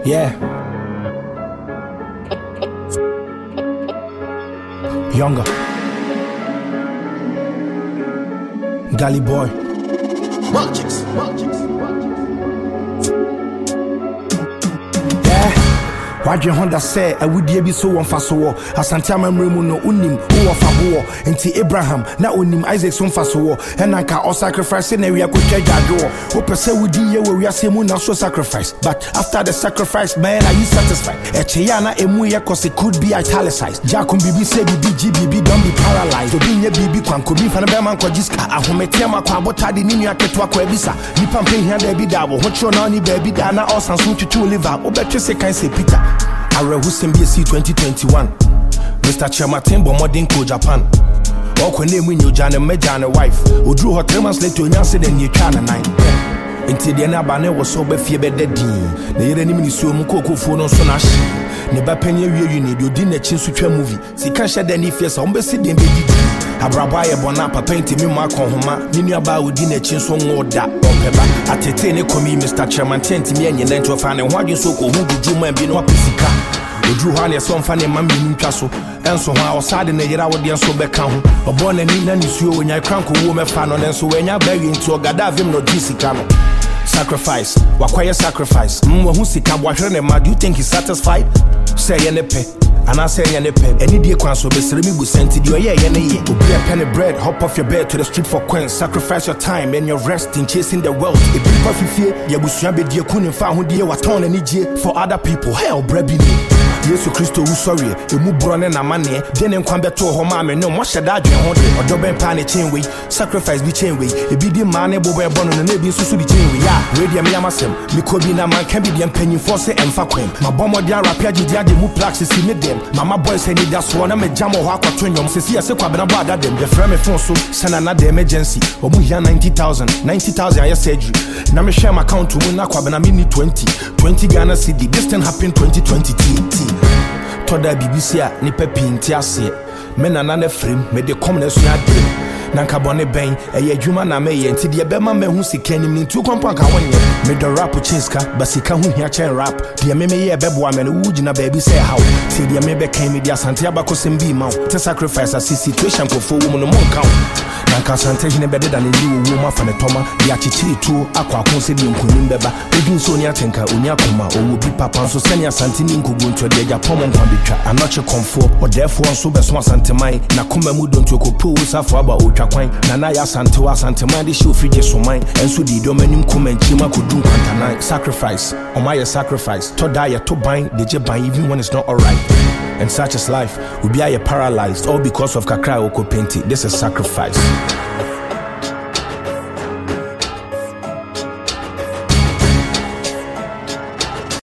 Yeah. Younger. Gully boy. Magics. Wadwe Honda say I would be so one fast war. Asante amamremu no unim who of war. Enti Abraham na unim Isaac so fast war. And anka all sacrifice na we akotwa jado. Who pese wudi ye we asemu na so sacrifice. But after the sacrifice, man, are you satisfied? Echeya na emu ye cause it could be italicized. Jakum bibi say bibi GBB don't be paralyzed. Obi nye bibi kwanko bi fa na be man ko jiska. Ahometia makwa botade ni nua keto kwa ebisa. Nipa mpe hia da bi dawo. Hocho na ni baby da na all sanso tutu liver. Obetwe se kan se Peter. Arehusim BC 2021. Mr. Chematin Bomodin Ko Japan. Oko name in your Jana Mejana wife. Who drew her 3 months later, Yancy than you can 9. Until the Nabane was so befied dead. The enemy so Mukoko phone on Sonashi. Never penny you need your dinner chin switch movie. See can shed any fears on Bessie Dembi. Abrabaya Bonapa painting me Mark on Homa. Ninia Ba would dinner chin so more that. At a tenny commie, Mr. Chairman, 10 to me and your length of an and what you so called who did you man be no pisica. We drew honey some funny mammy in castle, and so how sad in the year I would be so back home. A born and in any shoe when I crank a woman fan on, and so when you're begging to a gadavim no Jissicano. Sacrifice, what quiet sacrifice? Who's the cab? What do you think he's satisfied? Say any pay. And I say any pen, any dear council, be me will send to you, yeah, any to be a penny bread, hop off your bed to the street for coins, sacrifice your time and your rest in chasing the wealth. If people fear, you will be dear couldn't find who dear was torn any for other people. Hell, brebbing. Yes, Christo, who sorry, you move brown and a money, then in come back to home, and no more should I hold it, or double pan a chain way, sacrifice be chain way, a big man, a boy born on a navy, so the chain way, yeah, radio me, Amasem, Mikobina man can be the penny force and Faquin. My bomber, dear, Rapiaji, the move practice in them. Mama boy say need that's one. I'm a jam or walk or twin. You see, I say, I'm about that. Them the frame phone so send another emergency. Or we have 90,000. I said you. Now me share my account to win. I need 20 Ghana cedi. This thing happened 2020 TT. Toda BBC ni pepi intiase. Men another frame. Me de commoners we had. Nanka bone ben eye adwuma na me ye nti de be ma me hu sika nim nti kwampa ka wonye me do rap chinska basika hu hia chen rap de me ye beboa me no wugina baby say how ti de me be kan me de asante abakosem bi ma to sacrifice a situation ko fo wo no mon count nanka asante hine be de da ne li wo ma fa ne toma de achichiri tu akwa akon se de nkonim beba odin so ni atenka oni akoma owo bi papa so sani asante ni nkogu nto de japon mon kwa betwa anoche komfo o therefore so be so asante mai na koma mu don to ko pu safo aba Nana ya sante wa sante man show free so mine and so di domanim comment chima ko dun kwantana sacrifice on my sacrifice to die to bind the je bind even when it's not alright and such as life will be paralyzed all because of kakra okopenti. This is sacrifice.